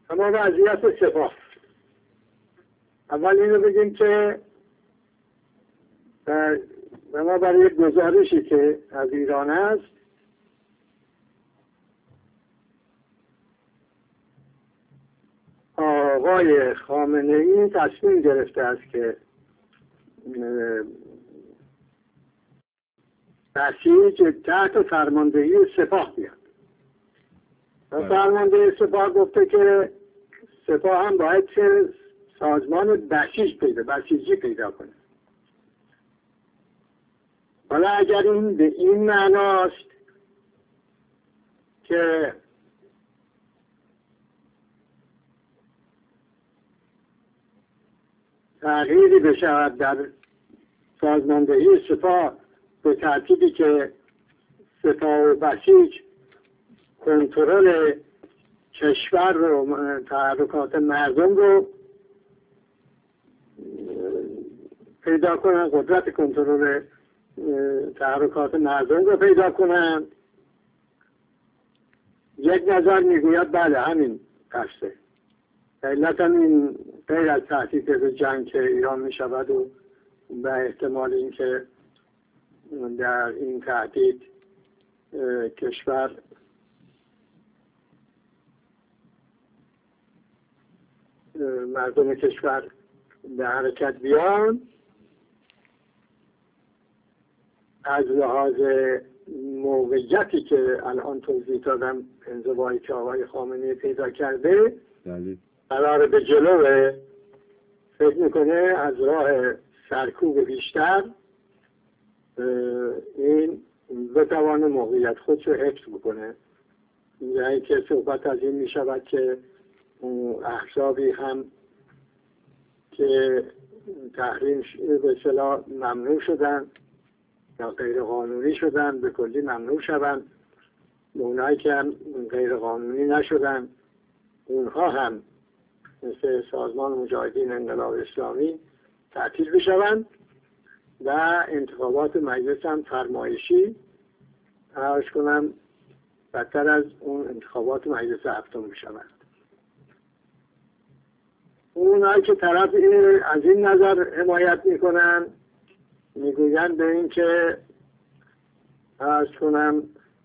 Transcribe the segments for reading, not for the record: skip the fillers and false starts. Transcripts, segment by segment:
اما وضعیت سپاه، اول اینو بگیم که ما برای یک گزارشی که از ایران است آقای خامنه ای تصمیم گرفته است که بسیج تحت فرماندهی سپاه بیاد و فرمانده سپاه گفته که سپاه هم باید سازمان بسیجی پیدا کنه. حالا اگر این به این معناست که تغییری بشود در سازماندهی سپاه به ترتیبی که سپاه و بسیج کنترل کشور رو، تحرکات مردم رو پیدا کنن، قدرت کنترل تحرکات مردم رو پیدا کنن، یک نظر میگوید بله همین قصده. علت هم این غیر از تهدید به جنگ که ایران می شود و به احتمال اینکه در این تهدید کشور مردم کشور به حرکت بیان، از لحاظ موقعیتی که الان توضیح دادم، انزوایی که آقای خامنه‌ای پیدا کرده قرار به جلوه، فکر میکنه از راه سرکوب بیشتر این بتوانه موقعیت خودش رو حفظ بکنه. یعنی که صحبت از این میشود که احزابی هم که تحریم به اصطلاح ممنوع شدن یا غیر قانونی شدن به کلی ممنوع شدن، اونایی که هم غیر قانونی نشدن اونها هم مثل سازمان مجاهدین انقلاب اسلامی تعطیل بشوند و انتخابات مجلس هم فرمایشی، عرض کنم بدتر از اون انتخابات مجلس هفتم بشوند. اونایی که طرف از این نظر حمایت میکنن میگویند به این که عرض کنم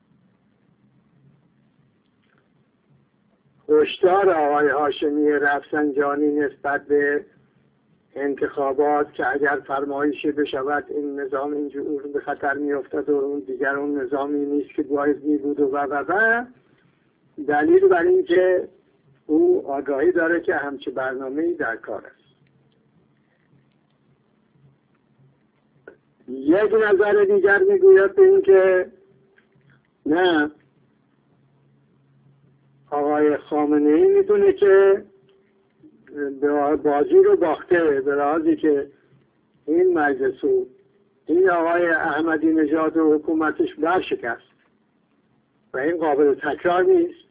هشدار آقای هاشمی رفسنجانی نسبت به انتخابات که اگر فرمایشی بشود این نظام اینجور به خطر میافتد و اون دیگر اون نظامی نیست که باید میبود و دلیل بر این که او آگاهی داره که همچه برنامه‌ای در کار است. یک نظر دیگر میگوید به این که نه، آقای خامنه‌ای میدونه که بازی رو باخته، به لحاظی که این مجلس و این آقای احمدی نژاد و حکومتش برشکست و این قابل تکرار نیست.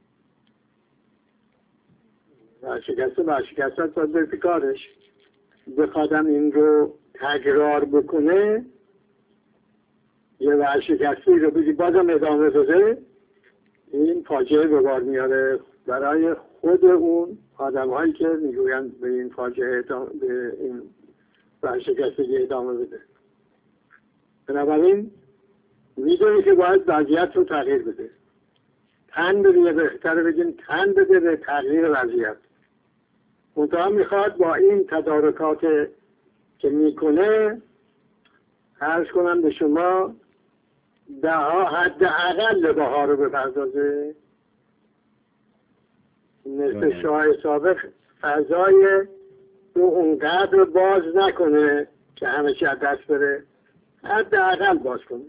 برشکست باید به کارش بخوادم این رو تکرار بکنه، یه ورشکستی رو بگی بازم ادامه بده، این فاجعه به بار میاره برای خود اون آدم هایی که میگویند به این فاجعه به این ورشکستگی ادامه بده. بنابراین میدونی که باید وضعیت رو تغییر بده، تن بده، بهتره بگیم تن بده به تغییر وضعیت. منتها میخواد با این تدارکات که میکنه عرض کنم به شما حداقل بها رو بپردازه، مثل شاه سابق فضای رو اونقدر باز نکنه که همه چی از دست بره، حداقل باز کنه.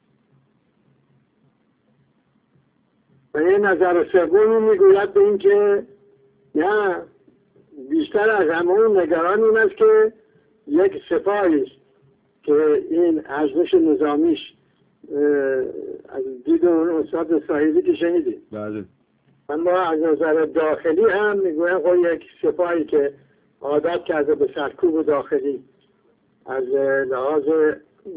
و یه نظر سومی میگوید به این که نه، بیشتر از همه اون نگران این است که یک سپاهی است که این ارزش نظامیش از دید اون استاد صاحبی که شنیدیم. بله. اما از نظر داخلی هم میگویم خب یک سپاهی که عادت کرده به سرکوب داخلی از لحاظ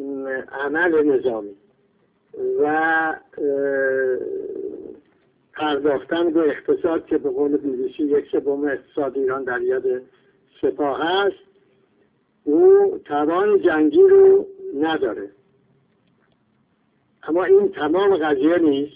عمل نظامی و پرداختن به اقتصاد که به قول بی‌بی‌سی 1/3 اقتصاد ایران در ید سپاه هست، او توان جنگی رو نداره. اما این تمام قضیه نیست.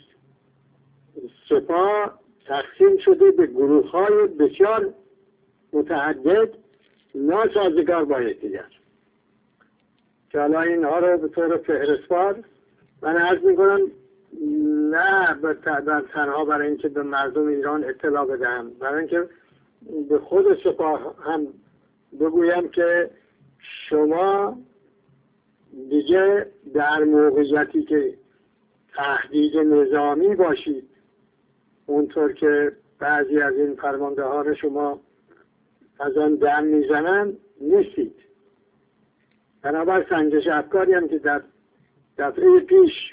سپاه تقسیم شده به گروه‌های بسیار متعدد ناسازگار با یکدیگر که حالا اینها رو به طور فهرستوار من عرض میکنم، نه تنها برای اینکه به مردم ایران اطلاع بدهم، برای اینکه به خود سپاه هم بگویم که شما دیگه در موقعیتی که تهدید نظامی باشید اونطور که بعضی از این فرماندهان شما از آن دم میزنن نیستید. بنابر سنجش افکاری هم که در دفعه پیش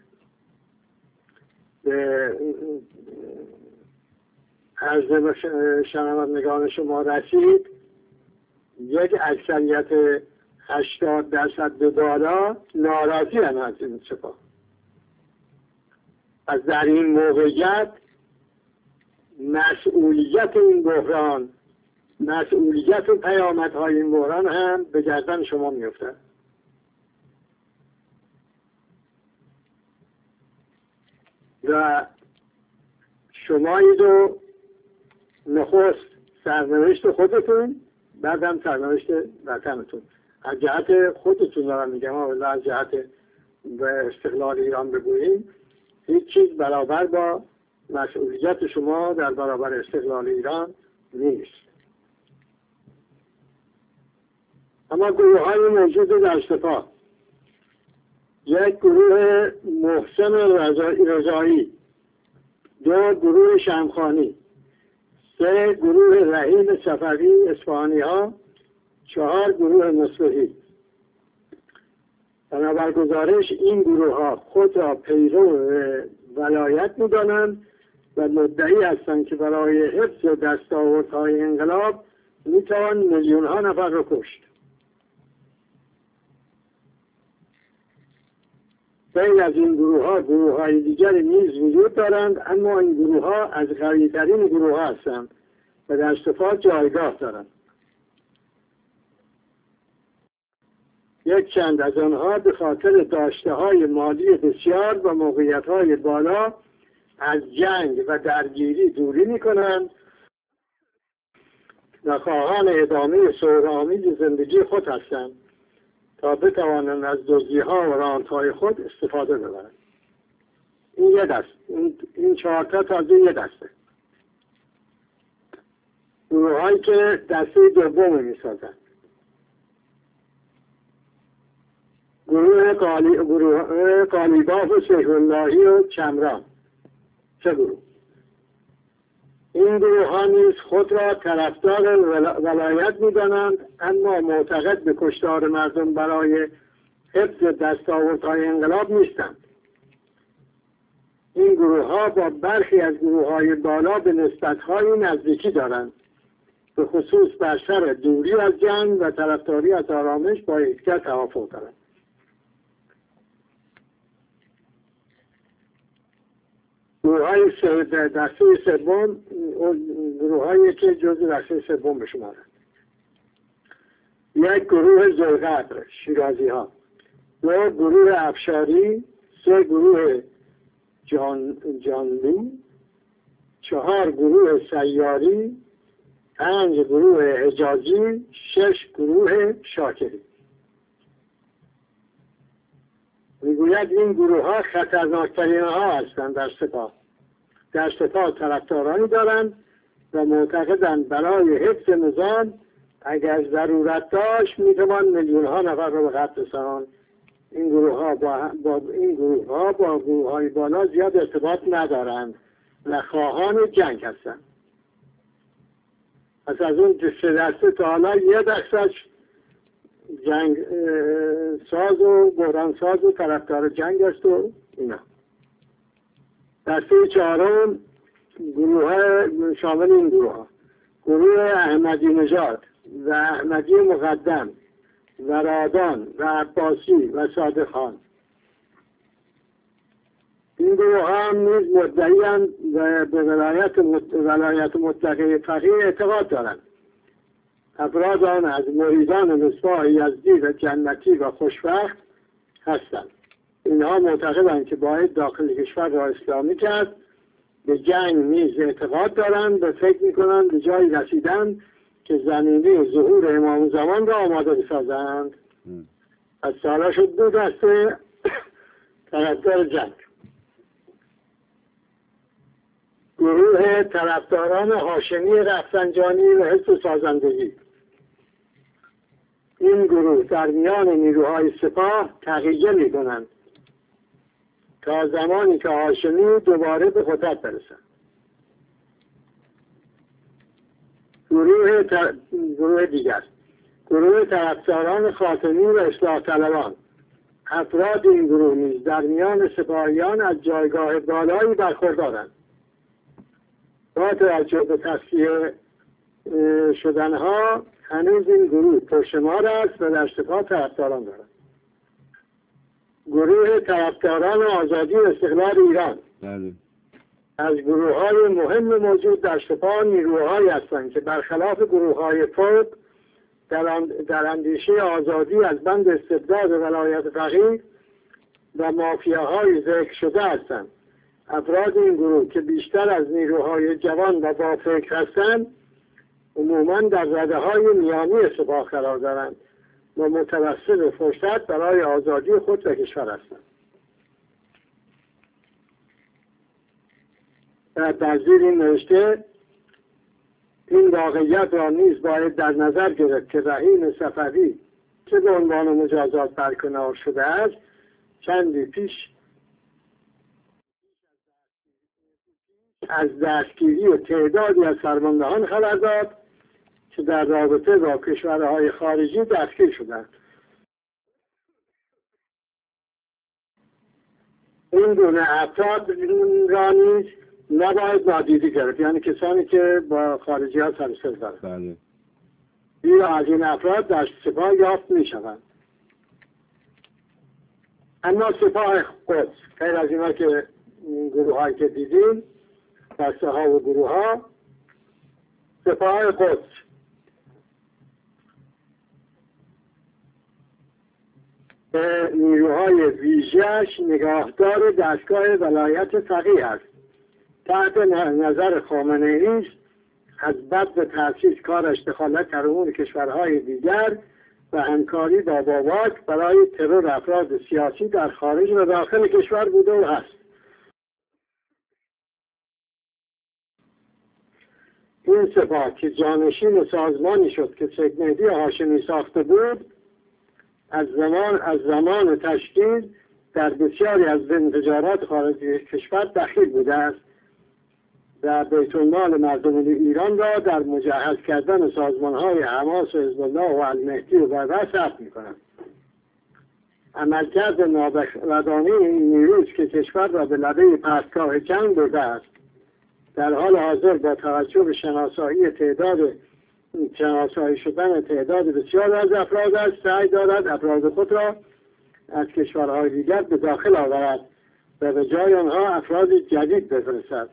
به عرض شنوندگان شما رسید، یک اکثریت 80% به بالا ناراضی هم از این سپاه. از در این موقعیت مسئولیت این بحران، مسئولیت و پیامدهای این بحران هم به گردن شما میفته. و شمایید و نخست سرنوشت خودتون، بعد هم سرنوشت وطنتون. از جهت خودتون دارم میگم، ولی از جهت به استقلال ایران بگوییم، هیچ چیز برابر با مسئولیت شما در برابر استقلال ایران نیست. اما گروه های موجود در سپاه، یک گروه محسن رضایی، 2 گروه شمخانی، 3 گروه رحیم صفوی اصفهانی ها، 4 گروه مصلحی. بنابر گزارش این گروه ها خود را پیرو ولایت می‌دانند و مدعی هستند که برای حفظ دستاوردهای انقلاب میتوان میلیون ها نفر را کشت. غیر از این گروه های دیگری نیز وجود دارند، اما این گروه ها از قوی‌ترین گروه ها هستند و در سپاه جایگاه دارند. یک چند از آنها به خاطر داشته های مالی بسیار و موقعیت های بالا از جنگ و درگیری دوری می کنند و خواهان ادامه سهرآمیز زندگی خود هستند تا بتوانند از دزدی‌ها و رانت‌های خود استفاده ببرند. این یه دست، این 4 تا تازه یه دسته. گروه هایی که دسته دوم می سازند. گروه قالیباف و شیخ‌اللهی و چمران، 3 گروه. این گروه ها نیز خود را طرفدار ولایت می دانند، اما معتقد به کشتار مردم برای حفظ دستاوردهای انقلاب نیستند. این گروه ها با برخی از گروه های بالا به نسبت‌های نزدیکی دارند، به خصوص بر سر دوری از جنگ و طرفداری از آرامش با یکدیگر توافق دارند. گروه های دسته سوم، گروه هایی که جزء دسته سوم بشمارند. یک گروه ذوالقدر شیرازی ها، 2 گروه افشاری، 3 گروه جانلو، 4 گروه سیاری، 5 گروه حجازی، 6 گروه شاکری. میگوید این گروه ها خطرناکترین ها هستند در سپاه. در سپاه طرفدارانی دارند و معتقدند برای حفظ نظام اگر ضرورت داشت میتوان میلیون ها نفر را به قتل رساند. این گروه ها با گروه های بالا زیاد ارتباط ندارند و خواهان جنگ هستند. پس از اون 3 دسته تا حالا 1% جنگ ساز و بحران ساز و طرفدار جنگ است و اینا. دسته 4 گروه شامل این گروه احمدی نژاد و احمدی مقدم و رادان و عباسی و صادق خان. این گروه هم نیز مدعی‌اند و به ولایت مطلقه فقیه اعتقاد دارند. افراد آن از مریدان مصباح یزدی و جنتی و خوشبخت هستند. اینها معتقدند که باید داخل کشور را اسلامی کرد. به جنگ نیز اعتقاد دارند و فکر می‌کنند به جایی رسیدند که زمینه ظهور امام زمان را آماده بسازند. از سالا شد دو دسته طرفدار جنگ. گروه طرفداران هاشمی رفسنجانی و حزب سازندگی. این گروه در میان نیروهای سپاه تقیه می‌کنند تا زمانی که هاشمی دوباره به قدرت برسد. گروه دیگر، گروه طرفداران خاتمی و اصلاح طلبان. افراد این گروه نیز در میان سپاهیان از جایگاه بالایی برخوردارند. با توجه به تصفیه شدنها هنوز این گروه پرشمار است و در سپاه طرفداران دارد. گروه طرفداران آزادی و استقلال ایران. از گروه‌های مهم موجود در سپاه نیروهایی هستند که برخلاف گروه‌های فوق در اندیشه آزادی از بند استبداد ولایت فقیه و مافیاهای ذکر شده هستند. افراد این گروه که بیشتر از نیروهای جوان و با فکر هستند عموماً در رده‌های میانی سپاه قرار دارند و متوسط فرصت برای آزادی خود و کشور هستند. در زیر این نوشته این واقعیت را نیز باید در نظر گرفت که رحیم صفوی که به عنوان مجازات برکنار شده است چندی پیش از دستگیری و تعدادی از فرماندهان خبر داد که در رابطه با کشورهای خارجی دستگیر شدند. این گونه افراد را نیز نباید نادیده گرفت، یعنی کسانی که با خارجی ها سر و سر دارند. زیرا از این افراد در سپاه یافت می شوند. اما سپاه قدس، غیر از اینا که گروه هایی که دیدیم دسته ها و گروه ها، سپاه قدس نیروهای ویژه‌اش نگاهدار دستگاه ولایت فقیه است. تحت نظر خامنه‌ای از بد به تأسیس کارش دخالت در امور کشورهای دیگر و همکاری با باباک برای ترور افراد سیاسی در خارج و داخل کشور بوده و هست. این سپاه که جانشین سازمانی شد که سید مهدی هاشمی ساخته بود، از زمان تشکیل در بسیاری از انفجارات خارجی کشور دخیل بوده است و بیت المال مردم ایران را در مجهز کردن سازمان‌های حماس و حزب الله و المهدی و غیره صرف می‌کند. عملکرد نابخردانه این نیروز که کشور را به لبه پرتگاه جنگ برده است، در حال حاضر با توجه به شناسایی شدن تعداد بسیار از افراد است، سعی دارد افراد خود را از کشورهای دیگر به داخل آورد و به جای آنها افراد جدید بفرستد.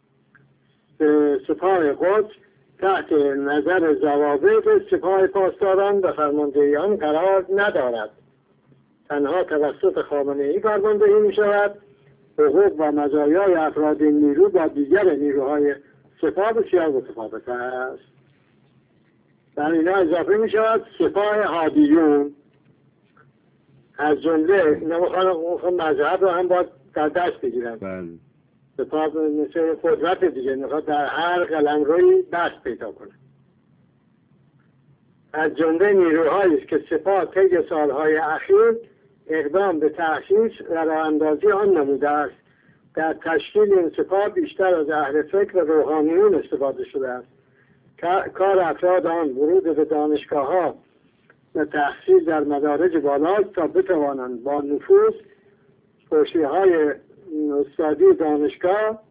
سپاه قدس تحت نظر ضوابط سپاه پاسداران و فرماندهیان قرار ندارد. تنها توسط خامنه‌ای فرماندهی می شود. حقوق و مزایای افراد این نیرو با دیگر نیروهای سپاه بسیار متفاوت است. در اینا اضافه می شود سپاه هادیون، از جمله نمیخوان مذهب رو هم باید در دست بگیرن. سپاه مثل قدرت دیگه میخواد در هر قلمرویی دست پیدا کنه. از جمله نیروهایی است که سپاه طی سالهای اخیر اقدام به تأسیس و راه‌اندازی آن نموده است. در تشکیل این سپاه بیشتر از اهل فکر و روحانیون استفاده شده است. کار افراد آن ورود به دانشگاه‌ها و تحصیل در مدارج بالاست تا بتوانند با نفوذ حوشه‌های استادی دانشگاه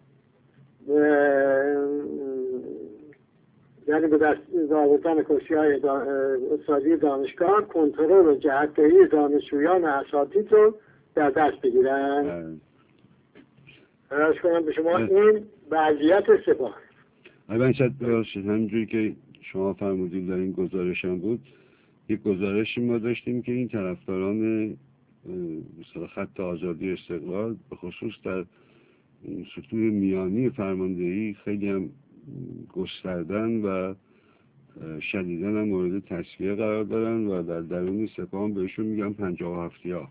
یعنی به دست آوردن کرسی‌های استادی دانشگاه کنترل و جهت‌دهی دانشجویان و اساتید رو در دست بگیرند. ارز کنم به شما این وضعیت سپاه. من شاید ببخشید همینجوری که شما فرمودید در این گزارش هم بود، یک گزارشی ما داشتیم که این طرفداران مثلا خط آزادی استقلال به خصوص در سطوح میانی فرماندهی خیلی هم گستردن و شدیداً هم مورد تصفیه قرار دارن و در درون سپاه هم بهشون میگن 57ها.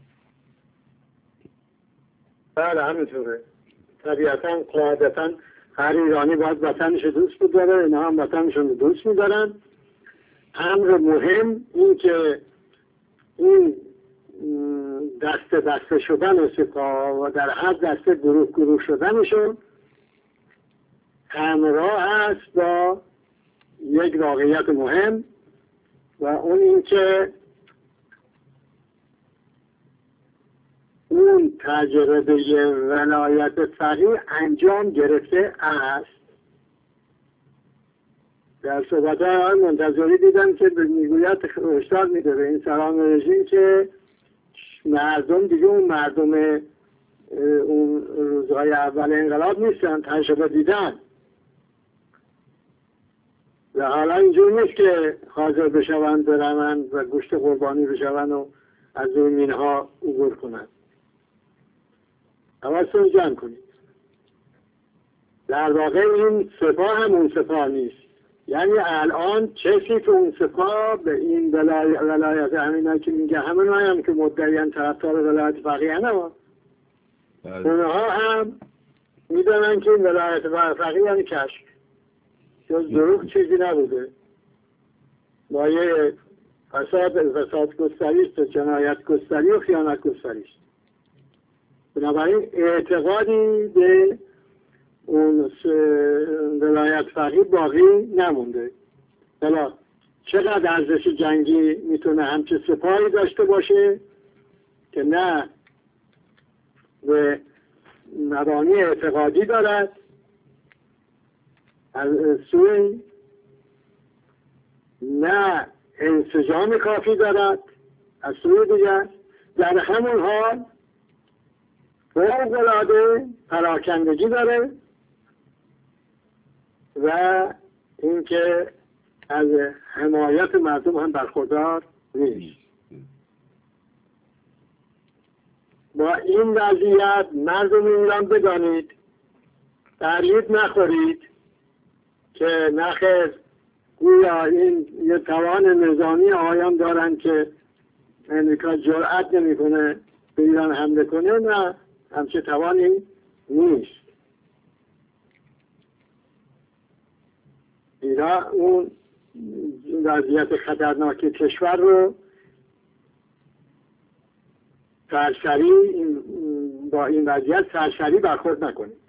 بله همینطوره. طبیعتاً قاعدتاً هر ایرانی باید وطنش دوست بداره، اینا هم وطنشون رو دوست میدارن. امر مهم این که این دسته شدن سپاه و در هر دسته گروه شدنشون همراه است با یک واقعیت مهم و اون این که اون تجربه ولایت فقیه انجام گرفته است. در صحبت های منتظری دیدم که میگوید هشدار میده به این سران رژیم که مردم دیگه اون مردم اون روزهای اول انقلاب نیستن، تجربه دیدن و حالا اینجور نیست که حاضر بشوند برن و گوشت قربانی بشوند و از اون مینها عبور کنند. حواستون جمع کنید. در واقع این سپاه هم اون سپاه نیست. یعنی الان کسی که اون سپاه به این ولایت همینا که میگه همین هم که مدعیان طرفدار ولایت فقیه هم اونها هم میدونن که این ولایت فقیه یعنی کشک جز دروغ چیزی نبوده، مایه فساد گستری است، جنایت گستری و خیانت گستری است. بنابراین اعتقادی به اون ولایت فقیه باقی نمونده. حالا چقدر ارزش جنگی میتونه همچه سپاهی داشته باشه که نه به مبانی اعتقادی دارد از سوی، نه انسجام کافی دارد از سوی دیگر، در همون حال فوق‌العاده پراکندگی داره و اینکه از حمایت مردم هم برخوردار نیست. با این وضعیت مردم ایران بدانید، تردید نخورید که نخیر گویا این یه توان نظامی آیان دارن که امریکا جرأت نمیکنه به ایران حمله کنه. نه، همچه توانی نیست. ایران اون وضعیت خطرناک کشور رو سرسری با این وضعیت سرسری برخورد نکنید.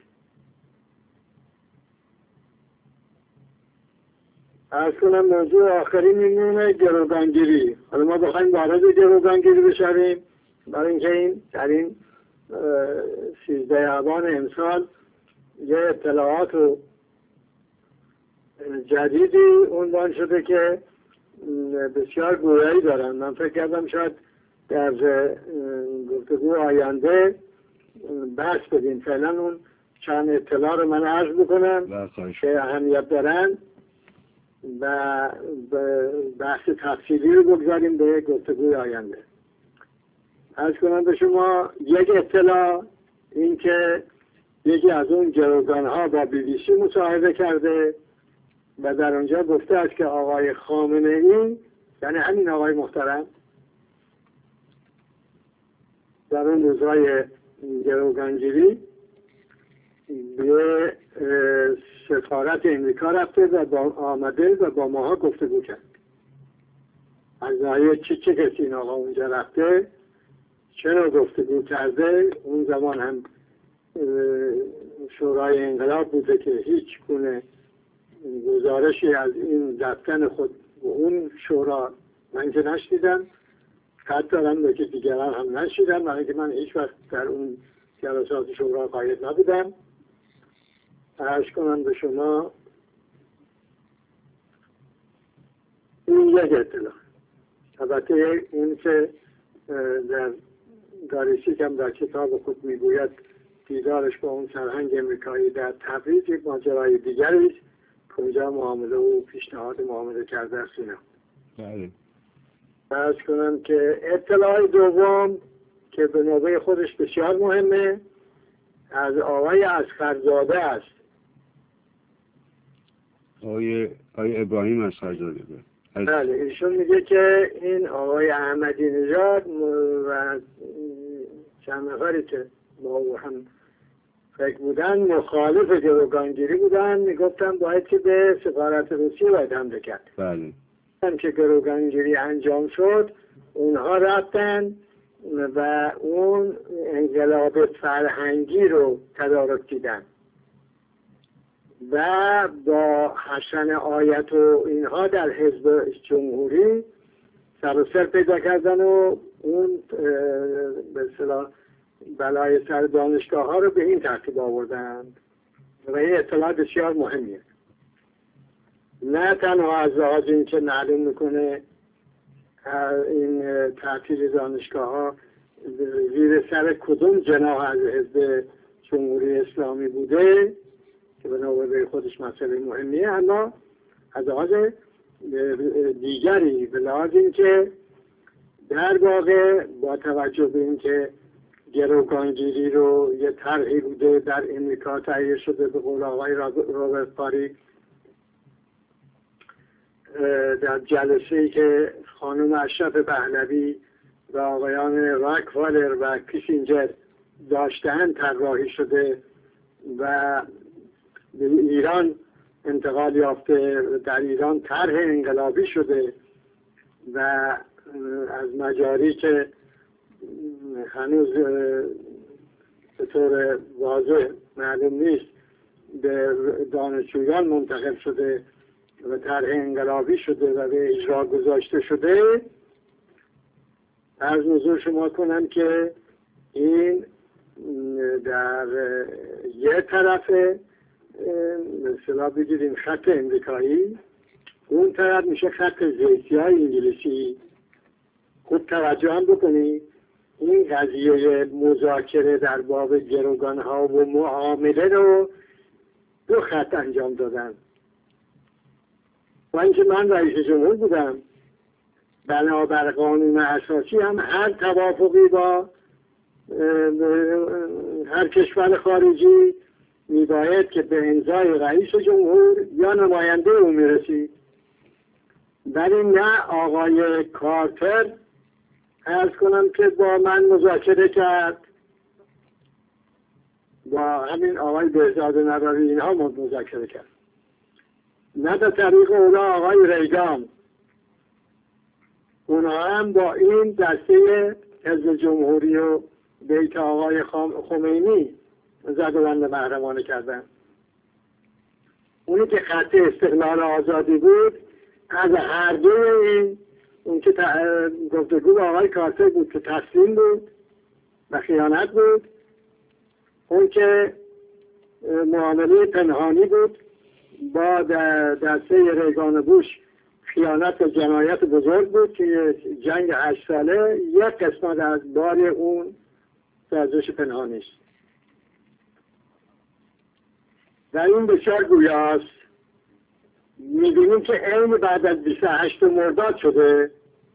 از کنم موضوع آخری میمونه گروگانگیری. حالا ما بخوایم وارد گروگانگیری بشویم برای اینکه این در این 13 آبان امسال یه اطلاعات جدیدی عنوان شده که بسیار گویایی دارن. من فکر کردم شاید در گفتگو آینده بحث بدیم. فعلا اون چند اطلاع رو من عرض بکنم که اهمیت دارن و بحث تفصیلی رو بگذاریم به گفتگوی آینده. عرض کنم به شما یک اطلاع این که یکی از اون گروگان‌ها با BBC مصاحبه کرده و در اونجا گفته است که آقای خامنه‌ای، یعنی همین آقای محترم، در اون روزهای گروگانگیری به سفارت امریکا رفته و آمده و با ماها گفتگو کرد. از ناحیه چه کسی این آقا اونجا رفته، چرا گفتگو کرده. اون زمان هم شورای انقلاب بوده که هیچ گونه گزارشی از این رفتن خود و اون شورا من که نشنیدم، حتی دارم که دیگران هم نشنیدم، برای که من هیچ وقت در اون جلسات شورا قاید نبودم. عرض کنم به شما این یک اطلاع. البته این که در داریسیک هم در کتاب خود میگوید دیدارش با اون سرهنگ امریکایی در تبریز یک ماجرای دیگری است که اونجا معامله و پیشنهاد معامله کرده است اینا. بله. عرض کنم که اطلاع دوم که به نوبه خودش بسیار مهمه از آقای اصغرزاده است. آقای ابراهیم اصغرزاده. بله، ایشون میگه که این آقای احمدی نژاد و چند نفری که با هم فکر بودن مخالف گروگانگیری بودن، میگفتن باید که به سفارت روسیه باید حمله کرد. بله. هم که گروگانگیری انجام شد اونها رفتن و اون انقلاب فرهنگی رو تدارک دیدن و با حسن آیت و اینها در حزب جمهوری سر و سر پیدا کردن و اون به اصطلاح بلای سر دانشگاه ها رو به این ترتیب آوردن و این اطلاع بسیار مهمیه. نه تنها از لحاظ این که معلوم میکنه این تعطیل دانشگاه ها زیر سر کدوم جناح از حزب جمهوری اسلامی بوده که به نوبه خودش مسئله مهمیه، اما از لحاظ دیگری به لحاظ این که در واقع با توجه به این که گروگانگیری رو یه طرحی بوده در امریکا تهیه شده به قول آقای رابرت پاری در جلسه‌ای که خانم اشرف پهلوی و آقایان راکفالر و کیسینجر داشتن طراحی شده و به ایران انتقال یافته، در ایران طرح انقلابی شده و از مجاری که هنوز به طور واضح معلوم نیست به دانشجویان منتقل شده و طرح انقلابی شده و به اجرا گذاشته شده. عرض حضور شما کنم که این در یه طرف مثلا بگیریم خط امریکایی، اون طرف میشه خط زیتی‌های انگلیسی. خوب توجه هم بکنید، این قضیه مذاکره در باب گروگان‌ها و معامله رو دو خط انجام دادن. و اینکه من رئیس جمهور بودم، بنابر قانون اساسی هم هر توافقی با هر کشور خارجی میباید که به امضای رئیس جمهور یا نماینده او میرسید. ولی نه آقای کارتر عرض کنم که با من مذاکره کرد، با همین آقای بهزاد نووی اینها مذاکره کرد، نه به طریق اونا آقای ریگان. اونا هم با این دسته حزب جمهوری و بیت آقای خمینی زد و بند محرمانه کردن. اونی که خط استقلال آزادی بود از هر دو این، اون که گفتگو با آقای کارتر بود که تسلیم بود و خیانت بود، اون که معامله پنهانی بود با دسته ریگان بوش خیانت و جنایت بزرگ بود که جنگ 8 ساله یک قسمت از بار اون سازش پنهانی است. در این بسیار گویاست. می‌بینیم که عین بعد از 28 مرداد شده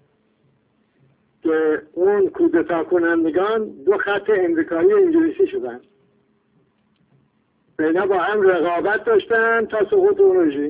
که اون کودتا کنندگان دو خط امریکایی و انگلیسی شدن. اینا با هم رقابت داشتن تا سقوط اون رژیم.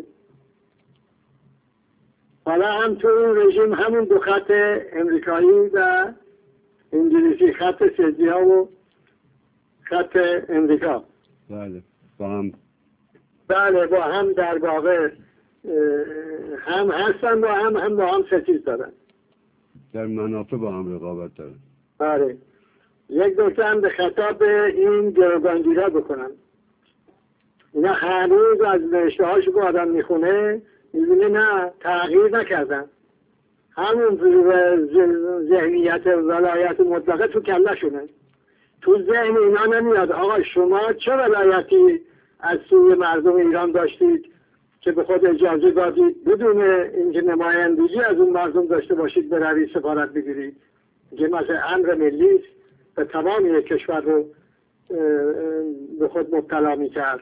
حالا هم تو این رژیم همون دو خط امریکایی و انگلیسی، خط سدیا و خط امریکا، بله با هم، بله با هم در واقع هم هستن، با هم ستیز دارن، در منافع با هم رقابت دارن. بله. یک نکته هم به خطاب این گروگانگیرا بکنم. اینا هنوز از نوشته هاشو که آدم میخونه میبینه نه تغییر نکردن، همون ذهنیت ولایت مطلقه تو کله شونه. تو ذهن اینا نمیاد آقا شما چه ولایتی از سوی مردم ایران داشتید که به خود اجازه دادید بدون اینکه نمایندگی از اون مردم داشته باشید بروید سفارت بگیرید، که مثلا امر ملی است و تمام یک کشور رو به خود مبتلا میکرد.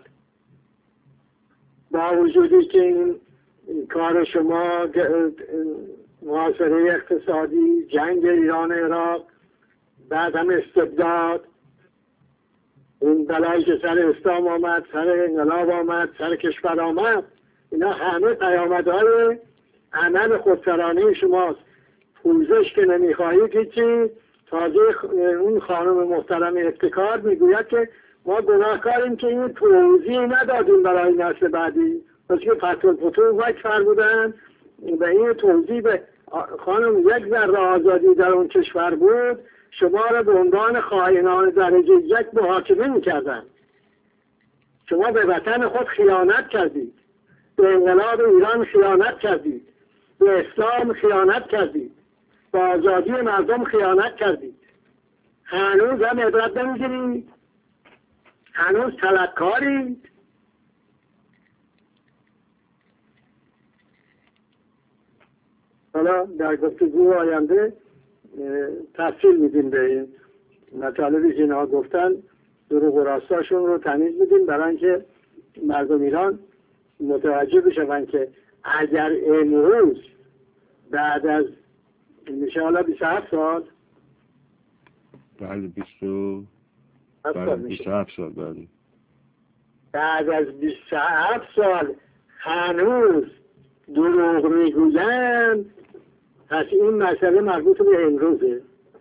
با وجودی که این کار شما محاصره اقتصادی، جنگ ایران و عراق، بعد هم استبداد، اون بلایی که سر اسلام آمد، سر انقلاب آمد، سر کشور آمد، اینا همه پیامدهای عمل خودسرانه شماست. پوزش که نمیخواهید هیچی. تازه اون خانم محترم ابتکار میگوید که ما گناهکاریم که این توضیح ندادیم برای نسل بعدی، پس که فتول وقت فرمودن و این توضیح به خانم یک ذره آزادی در اون کشور بود، شما را به عنوان خائنان درجه یک محاکمه میکردن. شما به وطن خود خیانت کردید، به انقلاب ایران خیانت کردید، به اسلام خیانت کردید، به آزادی مردم خیانت کردید. هنوز هم عبرت نمیگیرید؟ هنوز طلبکارید؟ حالا در گفتگو آینده تفصیل میدیم به این مطالبی که اینها گفتن، دروغ و راستاشون رو تمیز میدیم برای اینکه مردم ایران متوجه بشن که اگر امروز بعد از میشه حالا 27 سال بله 27 سال بله بعد از 27 سال هنوز دروغ میگویند، پس این مسئله مربوط به امروزه،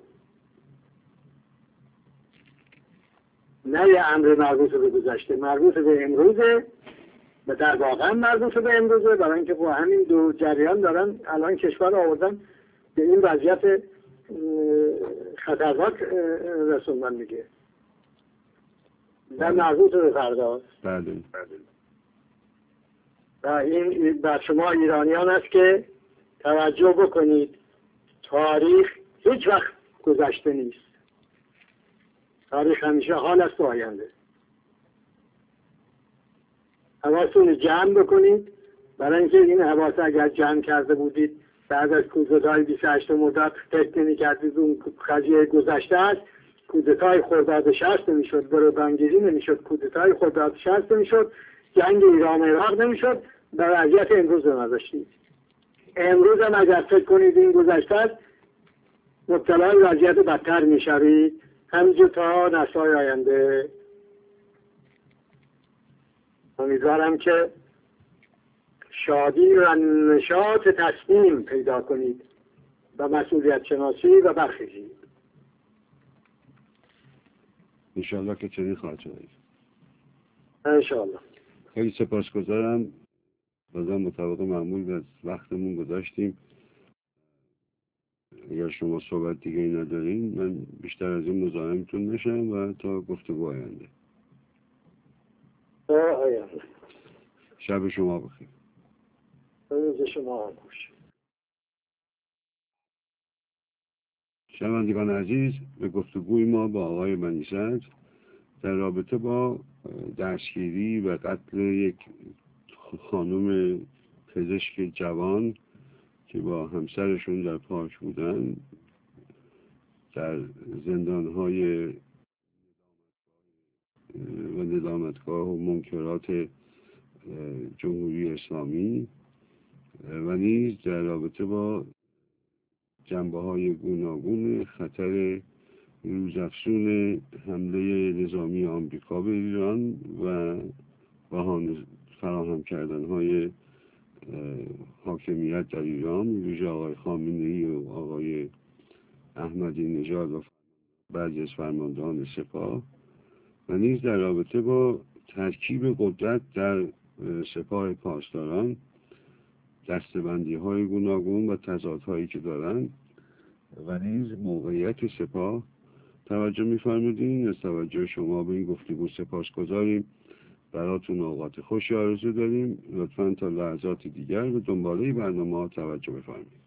نه یه امر مربوط به گذشته، مربوط به امروزه و در واقع مربوط به امروزه، برای اینکه با همین دو جریان دارن الان کشور آوردن به این وضعیت خطرناک رسوندن دیگه. در مربوط به فرداست. بله. و این بر شما ایرانیان است که توجه بکنید، تاریخ هیچ وقت گذشته نیست، تاریخ همیشه حال است و آینده. حواستون جمع بکنید، برای اینکه این حواس اگر جمع کرده بودید بعد از کودتای 28 مرداد فکر نمی‌کردید اون قضیه گذشته است، کودتای خرداد 60 نمی‌شد، گروگانگیری نمی‌شد، کودتای خرداد 60 نمی‌شد، جنگ ایران و عراق نمی‌شد، در وضعیت امروز رو نداشتید. امروز هم اگر فکر کنید این گذشته است، مبتلای وضعیت بدتر می‌شوید، همینجور تا نسل‌های آینده. امیدوارم که شادی و نشاط تصمیم پیدا کنید و مسئولیت شناسی و برخیزید. انشاءالله که چنین خواهد شد. انشاءالله. خیلی سپاسگزارم. بازم مطابق معمول از وقتمون گذاشتیم. اگر شما صحبت دیگه ای ندارین من بیشتر از این مزاحمتون نشم و تا گفتگو آینده. شب شما بخیر. روز شما هم خوش. شنوندگان عزیز، به گفتگوی ما با آقای بنی صدر در رابطه با دستگیری و قتل یک خانم پزشک جوان که با همسرشون در پارک بودن در زندانهای و ندامتگاه و منکرات جمهوری اسلامی و نیز در رابطه با جنبه‌های گوناگون خطر روزافزون حمله نظامی آمریکا به ایران و بهانه فراهم کردن‌های حاکمیت در ایران، ویژه آقای خامنه‌ای و آقای احمدی نژاد و بعضی از فرماندهان سپاه و نیز در رابطه با ترکیب قدرت در سپاه پاسداران، دسته‌بندی‌های گوناگون و تضادهایی که دارند و نیز موقعیت سپاه توجه می‌فرمودین. از توجه شما به این گفتگو سپاسگزاریم. براتون اوقات خوشی آرزو داریم. لطفاً تا لحظات دیگر به دنباله برنامه‌ها توجه بفرمایید.